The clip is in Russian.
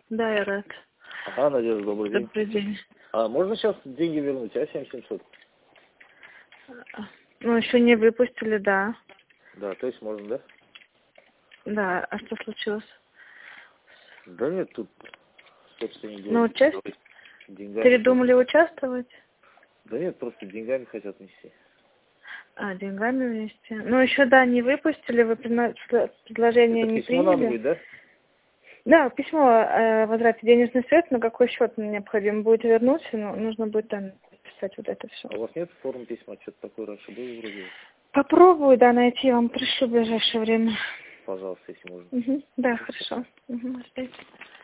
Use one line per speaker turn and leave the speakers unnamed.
Да, я рад.
Ага, Надежда, добрый день.
Добрый день.
А можно сейчас деньги вернуть, а? 7700?
Ну, еще не выпустили, да.
Да, то есть можно, да?
Да, а что случилось?
Да нет, тут собственник
Ну,
говорит, деньгами.
передумали участвовать?
Да нет, просто деньгами хотят нести.
А, деньгами вместе. Ну, еще, да, не выпустили, вы предложение
Это
не
письмо надо
приняли.
будет, да?
Да, письмо о возврате денежных средств, на какой счет мне необходимо будет вернуть, но нужно будет там писать вот это все.
А у вас нет формы письма, что-то такое раньше было вроде?
Попробую, да, найти, вам пришлю в ближайшее время.
Пожалуйста, если можно.
Да, хорошо. Угу,